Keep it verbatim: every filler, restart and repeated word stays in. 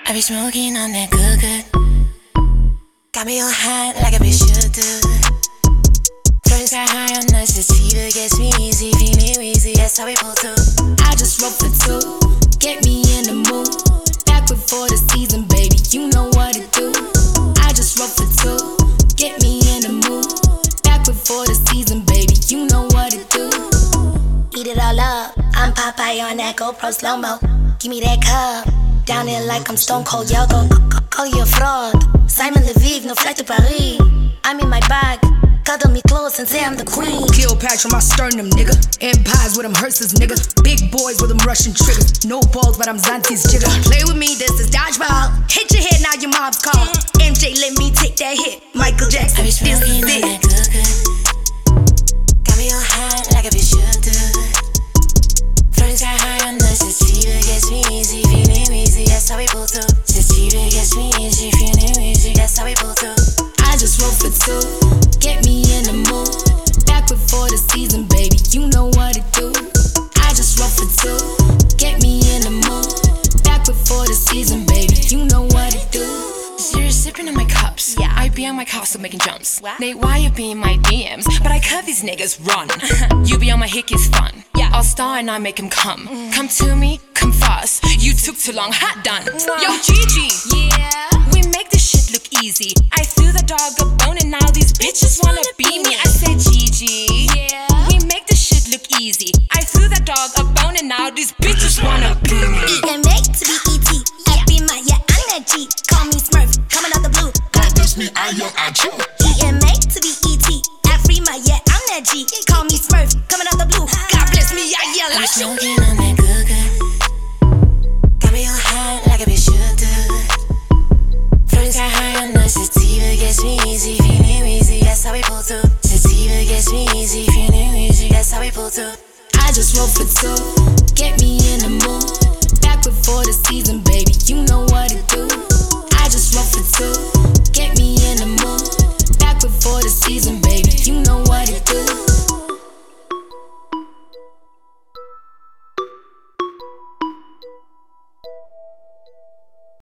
I be smoking on that good good. Got me on high like a bitch should do. Throwing sky high on us, the fever gets me easy, feeling easy, that's how we pull through. I just wrote for two, get me in the mood. Back before the season, baby, you know what to do. I just wrote for two, get me in the mood. Back before the season, baby, you know what to do. Eat it all up, I'm Popeye on that GoPro slow-mo. Give me that cup, down there like I'm Stone Cold Yoko. Call you a fraud, Simon Leviev, no flight to Paris. I'm in my bag, cuddle me close and say I'm the queen. Cleopatra, my sternum, nigga. Empires with them hearses, nigga. Big boys with them Russian triggers. No balls, but I'm Zanti's jigger. Play with me, this is dodgeball. Hit your head, now your mom's call. M J, let me take that hit. Michael Jackson, I be this smoking is on it. that good good. Got me on high like a bitch should do. Throwing sky high on us, this fever gets me easy, feeling easy, that's how we pull through. This fever gets me easy, feeling easy, that's how we pull through. I just wrote for two, get me in the mood. Back before the season, baby, you know what to do. I just wrote for two, get me in the mood. Back before the season, baby, you know what to do. So you're sipping on my cups, yeah. I be on my castle making jumps. What? Nate, why you be in my D Ms? But I cut these niggas, run. You be on my hickeys, fun. Yeah. I'll star and I make him come. Mm. Come to me, come fast. You took too long, hot done. Mwah. Yo, Gigi, yeah. We make this shit look easy. I threw the dog a bone and now these bitches wanna be me. I said Gigi, yeah. We make this shit look easy. I threw the dog a bone and now these bitches wanna be me. E M A to be E T, I be my, yeah, I'm that G. Call me Smurf, coming out the blue. God bless me, I yeah, I do. E M A to be E T, I free my, yeah, I'm that G. Call me Smurf, coming out the blue. God bless me, I yeah, I be like you. smoking on that good good. Got me on high like a bitch should do. Throwing sky high on us, sativa gets me easy, feeling easy, that's how we pull through. Sativa gets me easy, feeling easy, that's how we pull through. I just wrote for two, get me in the mood. Back before the season,